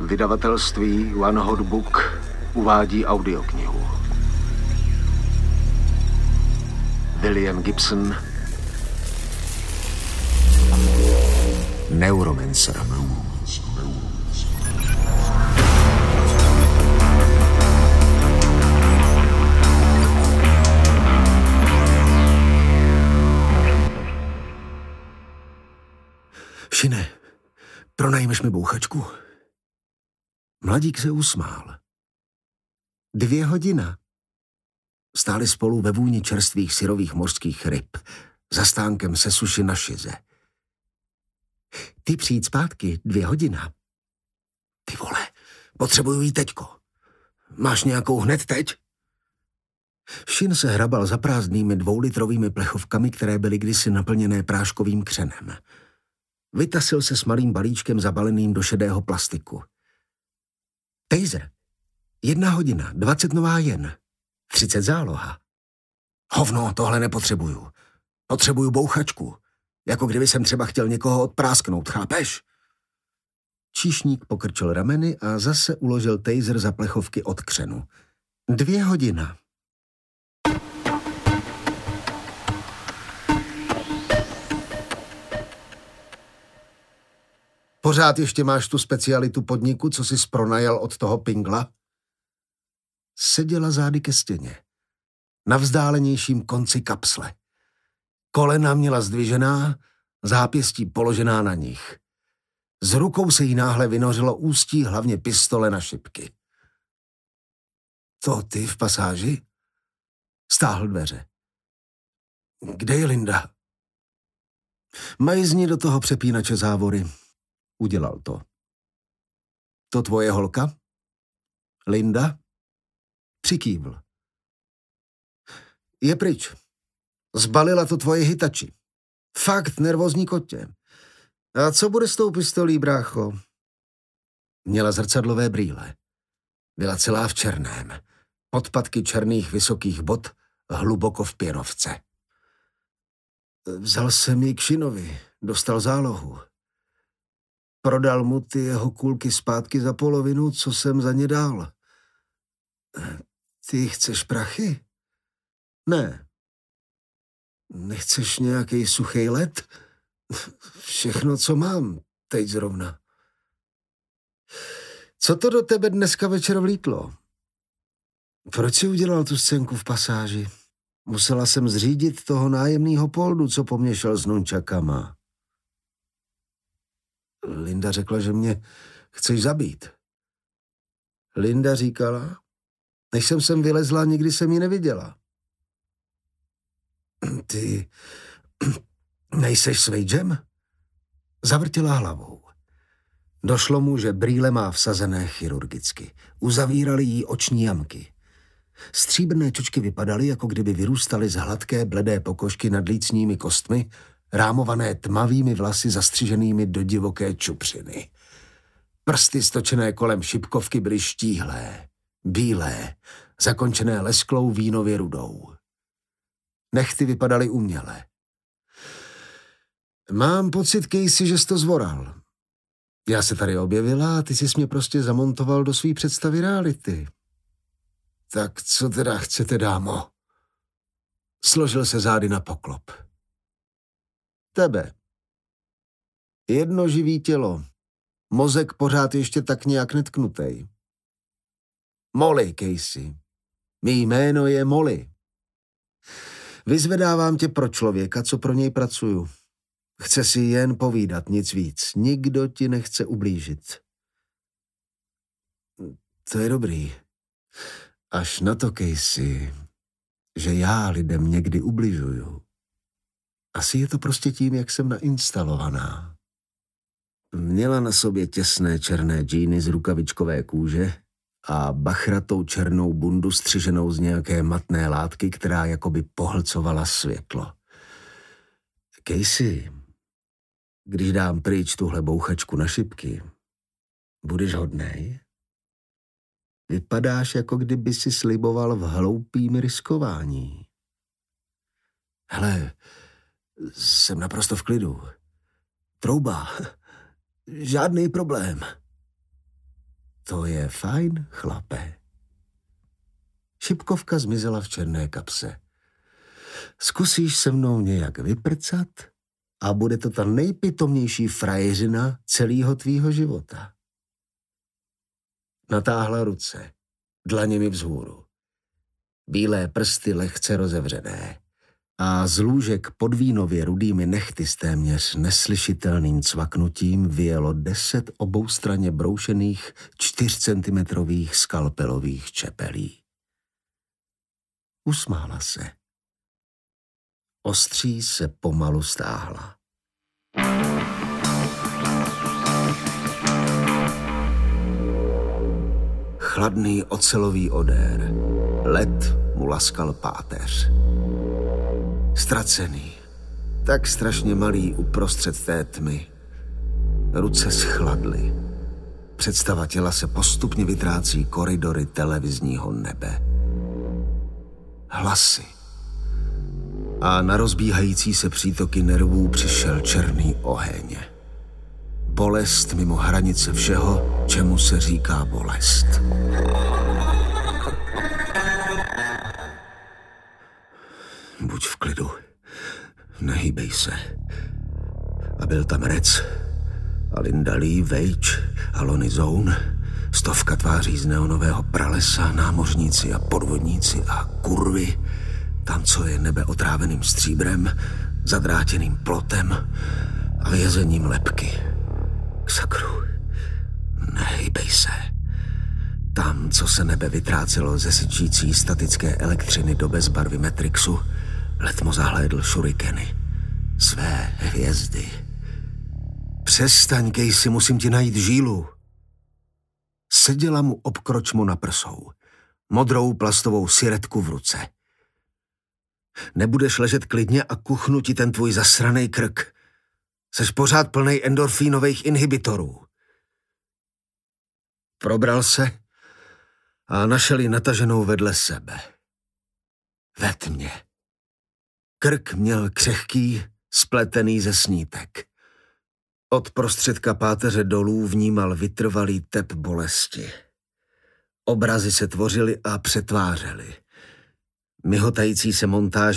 Vydavatelství One Hot Book uvádí audioknihu. William Gibson, Neuromancer. Šine, pronajmeš mi bouchačku? Mladík se usmál. 2 hodiny. Stáli spolu ve vůni čerstvých syrových mořských ryb, za stánkem se suši na šize. Ty přijít zpátky 2 hodiny. Ty vole, potřebuju jí teďko. Máš nějakou hned teď? Šin se hrabal za prázdnými 2litrovými plechovkami, které byly kdysi naplněné práškovým křenem. Vytasil se s malým balíčkem zabaleným do šedého plastiku. Taser. 1 hodina, 20 nová jen. 30 záloha. Hovno, tohle nepotřebuju. Potřebuju bouchačku. Jako kdyby jsem třeba chtěl někoho odprásknout, chápeš? Číšník pokrčil rameny a zase uložil taser za plechovky od křenu. 2 hodiny. Pořád ještě máš tu specialitu podniku, co jsi pronajal od toho pingla? Seděla zády ke stěně. Na vzdálenějším konci kapsle. Kolena měla zdvižená, zápěstí položená na nich. Z rukou se jí náhle vynořilo ústí hlavně pistole na šipky. To ty v pasáži? Stáhl dveře. Kde je Linda? Majzni do toho přepínače závory. Udělal to. To tvoje holka? Linda? Přikývl. Je pryč. Zbalila to tvoje hitači. Fakt nervózní kotě. A co bude s tou pistolí, brácho? Měla zrcadlové brýle. Byla celá v černém. Podpatky černých vysokých bot hluboko v pěnovce. Vzal jsem ji k Šinovi. Dostal zálohu. Prodal mu ty jeho kulky zpátky za polovinu, co jsem za ně dal. Ty chceš prachy? Ne. Nechceš nějaký suchý led? Všechno, co mám, teď zrovna. Co to do tebe dneska večer vlítlo? Proč jsi udělal tu scénku v pasáži? Musela jsem zřídit toho nájemného poldu, co po mně šel s nunčakama. Linda řekla, že mě chceš zabít. Linda říkala, než jsem sem vylezla, nikdy jsem ji neviděla. Ty nejseš s Vejgem? Zavrtila hlavou. Došlo mu, že brýle má vsazené chirurgicky. Uzavíraly jí oční jamky. Stříbrné čočky vypadaly, jako kdyby vyrůstaly z hladké bledé pokožky nad lícními kostmi, rámované tmavými vlasy zastřiženými do divoké čupřiny. Prsty stočené kolem šipkovky byly štíhlé, bílé, zakončené lesklou vínově rudou. Nechty vypadaly uměle. Mám pocit, Casey, že jsi to zvoral. Já se tady objevila a ty jsi mě prostě zamontoval do svý představy reality. Tak co teda chcete, dámo? Složil se zády na poklop. Tebe. Jedno živý tělo. Mozek pořád ještě tak nějak netknutej. Molly, Casey. Mý jméno je Molly. Vyzvedávám tě pro člověka, co pro něj pracuju. Chce si jen povídat, nic víc. Nikdo ti nechce ublížit. To je dobrý. Až na to, Casey, že já lidem někdy ubližuju. Asi je to prostě tím, jak jsem nainstalovaná. Měla na sobě těsné černé džíny z rukavičkové kůže a bachratou černou bundu střiženou z nějaké matné látky, která jakoby pohlcovala světlo. Casey, když dám pryč tuhle bouchačku na šipky, budeš hodnej? Vypadáš, jako kdyby si sliboval v hloupým riskování. Hele, jsem naprosto v klidu. Trouba. Žádný problém. To je fajn, chlape. Šipkovka zmizela v černé kapse. Zkusíš se mnou nějak vyprcat a bude to ta nejpitomnější frajeřina celého tvýho života. Natáhla ruce, dlaněmi vzhůru. Bílé prsty lehce rozevřené a z lůžek pod vínově rudými nechty s téměř neslyšitelným cvaknutím vyjelo 10 oboustranně broušených 4centimetrových skalpelových čepelí. Usmála se. Ostří se pomalu stáhla. Chladný ocelový odér. Led mu laskal páteř. Ztracený. Tak strašně malý uprostřed té tmy. Ruce schladly. Představa těla se postupně vytrácí koridory televizního nebe. Hlasy. A na rozbíhající se přítoky nervů přišel černý oheň. Bolest mimo hranice všeho, čemu se říká bolest. Buď v klidu. Nehýbej se. A byl tam Rec. A Linda Lee, Vejč a Lonnie Zone. 100 tváří z neonového pralesa, námořníci a podvodníci a kurvy. Tam, co je nebe otráveným stříbrem, zadrátěným plotem a vězením lebky. K sakru. Nehejbej se. Tam, co se nebe vytrácelo ze syčící statické elektřiny do bezbarvy Matrixu, letmo zahlédl šurikeny. Své hvězdy. Přestaň, Casey, musím ti najít žílu. Seděla mu obkročmo na prsou. Modrou plastovou siretku v ruce. Nebudeš ležet klidně a kuchnu ti ten tvůj zasranej krk. Seš pořád plnej endorfínových inhibitorů. Probral se a našel ji nataženou vedle sebe. Ve tmě. Krk měl křehký, spletený ze snítek. Od prostředka páteře dolů vnímal vytrvalý tep bolesti. Obrazy se tvořily a přetvářely. Myhotající se montáž